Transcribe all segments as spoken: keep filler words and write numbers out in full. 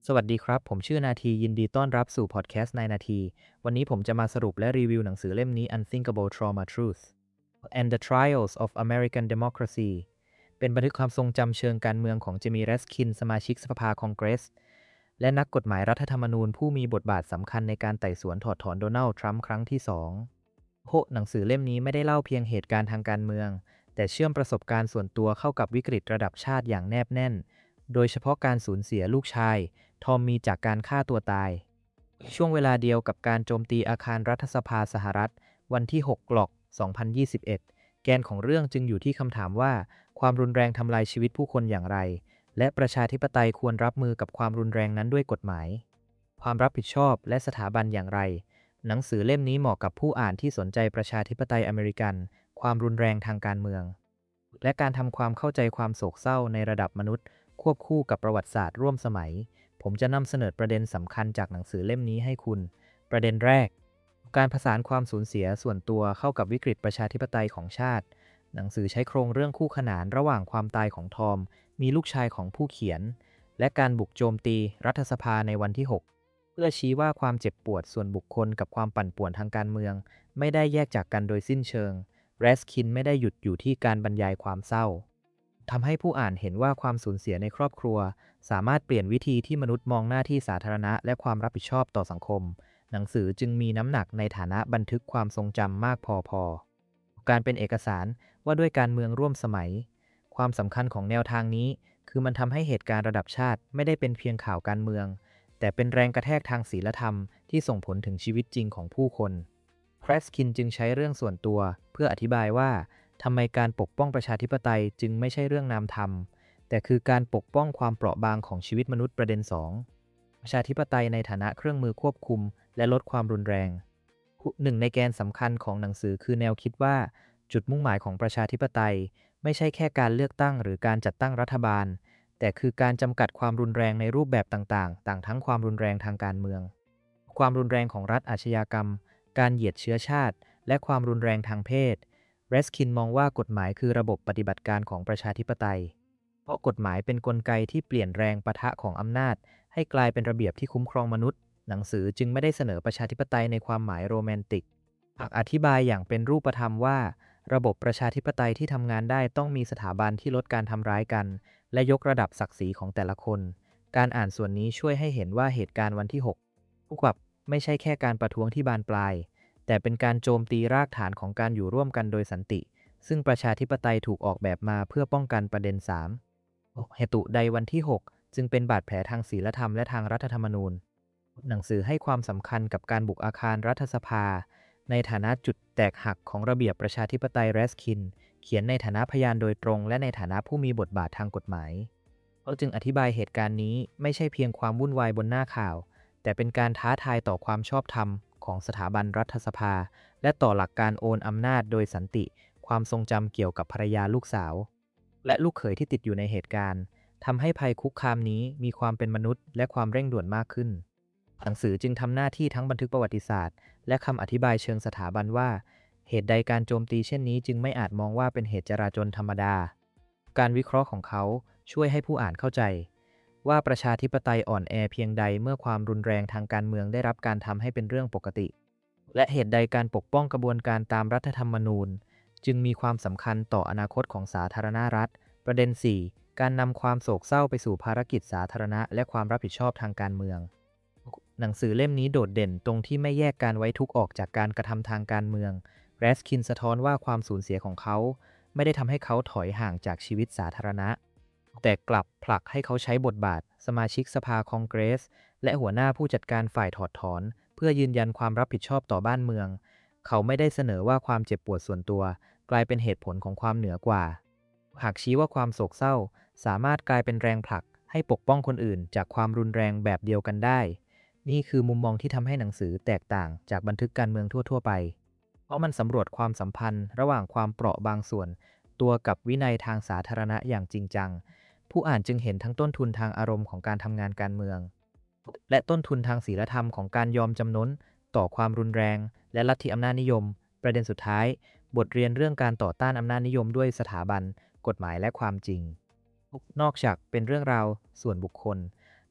สวัสดีครับผมชื่อนาทียินดีต้อนรับสู่พอดแคสต์ในนาทีวันนี้ผมจะมาสรุปและรีวิวหนังสือเล่มนี้ Unthinkable Trauma Truth and the Trials of American Democracy เป็นบันทึกความทรงจำเชิงการเมืองของเจมี่ แรสคินสมาชิกสภาคองเกรสและนักกฎหมายรัฐธรรมนูญผู้มีบทบาทสำคัญในการไต่สวนถอดถอนโดนัลด์ทรัมป์ครั้งที่สองโหหนังสือเล่มนี้ไม่ได้เล่าเพียงเหตุการณ์ทางการเมืองแต่เชื่อมประสบการณ์ส่วนตัวเข้ากับวิกฤตระดับชาติอย่างแนบแน่นโดยเฉพาะการสูญเสียลูกชายทอมมีจากการฆ่าตัวตายช่วงเวลาเดียวกับการโจมตีอาคารรัฐสภาสหรัฐวันที่หกกลอกสองพันยี่สิบเอ็ดแกนของเรื่องจึงอยู่ที่คำถามว่าความรุนแรงทำลายชีวิตผู้คนอย่างไรและประชาธิปไตยควรรับมือกับความรุนแรงนั้นด้วยกฎหมายความรับผิดชอบและสถาบันอย่างไรหนังสือเล่มนี้เหมาะกับผู้อ่านที่สนใจประชาธิปไตยอเมริกันความรุนแรงทางการเมืองและการทำความเข้าใจความโศกเศร้าในระดับมนุษย์ควบคู่กับประวัติศาสตร์ร่วมสมัยผมจะนำเสนอประเด็นสำคัญจากหนังสือเล่มนี้ให้คุณ ประเด็นแรก การผสานความสูญเสียส่วนตัวเข้ากับวิกฤตประชาธิปไตยของชาติ หนังสือใช้โครงเรื่องคู่ขนานระหว่างความตายของทอม มีลูกชายของผู้เขียน และการบุกโจมตีรัฐสภาในวันที่ หก เพื่อชี้ว่าความเจ็บปวดส่วนบุคคลกับความปั่นป่วนทางการเมืองไม่ได้แยกจากกันโดยสิ้นเชิง แรสคินไม่ได้หยุดอยู่ที่การบรรยายความเศร้าทำให้ผู้อ่านเห็นว่าความสูญเสียในครอบครัวสามารถเปลี่ยนวิธีที่มนุษย์มองหน้าที่สาธารณะและความรับผิดชอบต่อสังคมหนังสือจึงมีน้ำหนักในฐานะบันทึกความทรงจำมากพอพอการเป็นเอกสารว่าด้วยการเมืองร่วมสมัยความสำคัญของแนวทางนี้คือมันทำให้เหตุการณ์ระดับชาติไม่ได้เป็นเพียงข่าวการเมืองแต่เป็นแรงกระแทกทางศีลธรรมที่ส่งผลถึงชีวิตจริงของผู้คนแครสคินจึงใช้เรื่องส่วนตัวเพื่ออธิบายว่าทำไมการปกป้องประชาธิปไตยจึงไม่ใช่เรื่องนามธรรมแต่คือการปกป้องความเปราะบางของชีวิตมนุษย์ประเด็นสองประชาธิปไตยในฐานะเครื่องมือควบคุมและลดความรุนแรงหนึ่งในแกนสำคัญของหนังสือคือแนวคิดว่าจุดมุ่งหมายของประชาธิปไตยไม่ใช่แค่การเลือกตั้งหรือการจัดตั้งรัฐบาลแต่คือการจำกัดความรุนแรงในรูปแบบต่างๆต่างทั้งความรุนแรงทางการเมืองความรุนแรงของรัฐอาชญากรรมการเหยียดเชื้อชาติและความรุนแรงทางเพศเรสคินมองว่ากฎหมายคือระบบปฏิบัติการของประชาธิปไตยเพราะกฎหมายเป็นกลไกที่เปลี่ยนแรงปะทะของอำนาจให้กลายเป็นระเบียบที่คุ้มครองมนุษย์หนังสือจึงไม่ได้เสนอประชาธิปไตยในความหมายโรแมนติกหากอธิบายอย่างเป็นรูปธรรมว่าระบบประชาธิปไตยที่ทำงานได้ต้องมีสถาบันที่ลดการทำร้ายกันและยกระดับศักดิ์ศรีของแต่ละคนการอ่านส่วนนี้ช่วยให้เห็นว่าเหตุการณ์วันที่หกพวกแบบไม่ใช่แค่การประท้วงที่บานปลายแต่เป็นการโจมตีรากฐานของการอยู่ร่วมกันโดยสันติซึ่งประชาธิปไตยถูกออกแบบมาเพื่อป้องกันประเด็นสามเหตุใดวันที่หกจึงเป็นบาดแผลทางศีลธรรมและทางรัฐธรรมนูญหนังสือให้ความสำคัญกับการบุกอาคารรัฐสภาในฐานะจุดแตกหักของระเบียบประชาธิปไตยแรสคินเขียนในฐานะพยานโดยตรงและในฐานะผู้มีบทบาททางกฎหมายเขาจึงอธิบายเหตุการณ์นี้ไม่ใช่เพียงความวุ่นวายบนหน้าข่าวแต่เป็นการท้าทายต่อความชอบธรรมของสถาบันรัฐสภาและต่อหลักการโอนอำนาจโดยสันติความทรงจำเกี่ยวกับภรรยาลูกสาวและลูกเขยที่ติดอยู่ในเหตุการณ์ทำให้ภัยคุกคามนี้มีความเป็นมนุษย์และความเร่งด่วนมากขึ้นหนังสือจึงทำหน้าที่ทั้งบันทึกประวัติศาสตร์และคำอธิบายเชิงสถาบันว่าเหตุใดการโจมตีเช่นนี้จึงไม่อาจมองว่าเป็นเหตุจราจรธรรมดาการวิเคราะห์ของเขาช่วยให้ผู้อ่านเข้าใจว่าประชาธิปไตยอ่อนแอเพียงใดเมื่อความรุนแรงทางการเมืองได้รับการทำให้เป็นเรื่องปกติและเหตุใดการปกป้องกระบวนการตามรัฐธรรมนูญจึงมีความสำคัญต่ออนาคตของสาธารณรัฐประเด็นสี่การนำความโศกเศร้าไปสู่ภารกิจสาธารณะและความรับผิดชอบทางการเมืองหนังสือเล่มนี้โดดเด่นตรงที่ไม่แยกการไว้ทุกข์ออกจากการกระทำทางการเมืองแรสคินสะท้อนว่าความสูญเสียของเขาไม่ได้ทำให้เขาถอยห่างจากชีวิตสาธารณะแต่กลับผลักให้เขาใช้บทบาทสมาชิกสภาคองเกรสและหัวหน้าผู้จัดการฝ่ายถอดถอนเพื่อยืนยันความรับผิดชอบต่อบ้านเมืองเขาไม่ได้เสนอว่าความเจ็บปวดส่วนตัวกลายเป็นเหตุผลของความเหนือกว่าหากชี้ว่าความโศกเศร้าสามารถกลายเป็นแรงผลักให้ปกป้องคนอื่นจากความรุนแรงแบบเดียวกันได้นี่คือมุมมองที่ทำให้หนังสือแตกต่างจากบันทึกการเมืองทั่วๆไปเพราะมันสำรวจความสัมพันธ์ระหว่างความเปราะบางส่วนตัวกับวินัยทางสาธารณะอย่างจริงจังผู้อ่านจึงเห็นทั้งต้นทุนทางอารมณ์ของการทำงานการเมืองและต้นทุนทางศีลธรรมของการยอมจำนนต่อความรุนแรงและลัทธิอำนาจนิยมประเด็นสุดท้ายบทเรียนเรื่องการต่อต้านอำนาจนิยมด้วยสถาบันกฎหมายและความจริงนอกจากเป็นเรื่องราวส่วนบุคคล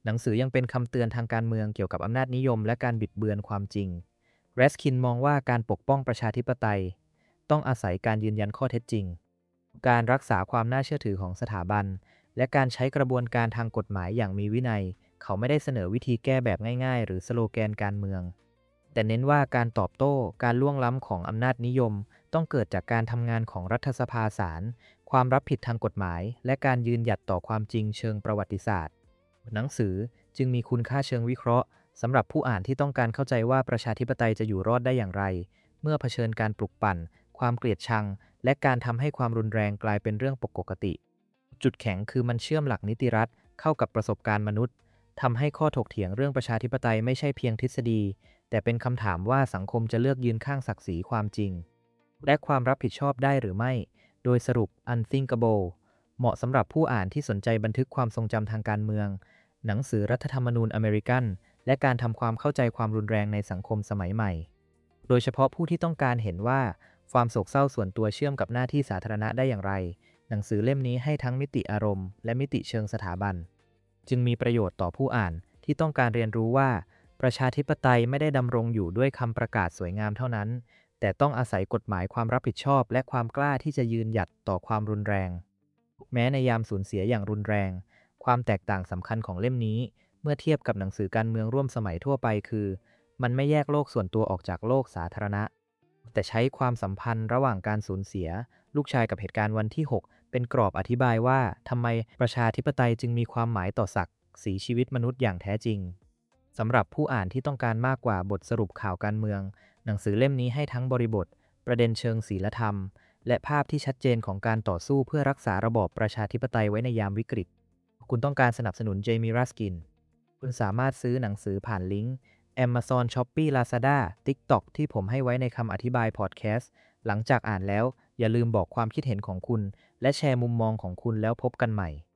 หนังสือยังเป็นคำเตือนทางการเมืองเกี่ยวกับอำนาจนิยมและการบิดเบือนความจริงแรสคินมองว่าการปกป้องประชาธิปไตยต้องอาศัยการยืนยันข้อเท็จจริงการรักษาความน่าเชื่อถือของสถาบันและการใช้กระบวนการทางกฎหมายอย่างมีวินัยเขาไม่ได้เสนอวิธีแก้แบบง่ายๆหรือสโลแกนการเมืองแต่เน้นว่าการตอบโต้การล่วงล้ำของอำนาจนิยมต้องเกิดจากการทำงานของรัฐสภาศาลความรับผิดทางกฎหมายและการยืนหยัดต่อความจริงเชิงประวัติศาสตร์หนังสือจึงมีคุณค่าเชิงวิเคราะห์สำหรับผู้อ่านที่ต้องการเข้าใจว่าประชาธิปไตยจะอยู่รอดได้อย่างไรเมื่อเผชิญการปลุกปั่นความเกลียดชังและการทำให้ความรุนแรงกลายเป็นเรื่องปกติจุดแข็งคือมันเชื่อมหลักนิติรัฐเข้ากับประสบการณ์มนุษย์ทำให้ข้อถกเถียงเรื่องประชาธิปไตยไม่ใช่เพียงทฤษฎีแต่เป็นคำถามว่าสังคมจะเลือกยืนข้างศักดิ์ศรีความจริงและความรับผิดชอบได้หรือไม่โดยสรุป Unthinkable เหมาะสำหรับผู้อ่านที่สนใจบันทึกความทรงจำทางการเมืองหนังสือรัฐธรรมนูญอเมริกันและการทำความเข้าใจความรุนแรงในสังคมสมัยใหม่โดยเฉพาะผู้ที่ต้องการเห็นว่าความโศกเศร้าส่วนตัวเชื่อมกับหน้าที่สาธารณะได้อย่างไรหนังสือเล่มนี้ให้ทั้งมิติอารมณ์และมิติเชิงสถาบันจึงมีประโยชน์ต่อผู้อ่านที่ต้องการเรียนรู้ว่าประชาธิปไตยไม่ได้ดำรงอยู่ด้วยคำประกาศสวยงามเท่านั้นแต่ต้องอาศัยกฎหมายความรับผิดชอบและความกล้าที่จะยืนหยัดต่อความรุนแรงแม้ในยามสูญเสียอย่างรุนแรงความแตกต่างสำคัญของเล่มนี้เมื่อเทียบกับหนังสือการเมืองร่วมสมัยทั่วไปคือมันไม่แยกโลกส่วนตัวออกจากโลกสาธารณะแต่ใช้ความสัมพันธ์ระหว่างการสูญเสียลูกชายกับเหตุการณ์วันที่หกเป็นกรอบอธิบายว่าทำไมประชาธิปไตยจึงมีความหมายต่อศักดิ์ศรีชีวิตมนุษย์อย่างแท้จริงสำหรับผู้อ่านที่ต้องการมากกว่าบทสรุปข่าวการเมืองหนังสือเล่มนี้ให้ทั้งบริบทประเด็นเชิงศีลธรรมและภาพที่ชัดเจนของการต่อสู้เพื่อรักษาระบอบประชาธิปไตยไว้ในยามวิกฤตคุณต้องการสนับสนุนเจมี่ รัสกินคุณสามารถซื้อหนังสือผ่านลิงก์ Amazon Shopee Lazada TikTok ที่ผมให้ไว้ในคำอธิบายพอดแคสต์หลังจากอ่านแล้วอย่าลืมบอกความคิดเห็นของคุณและแชร์มุมมองของคุณแล้วพบกันใหม่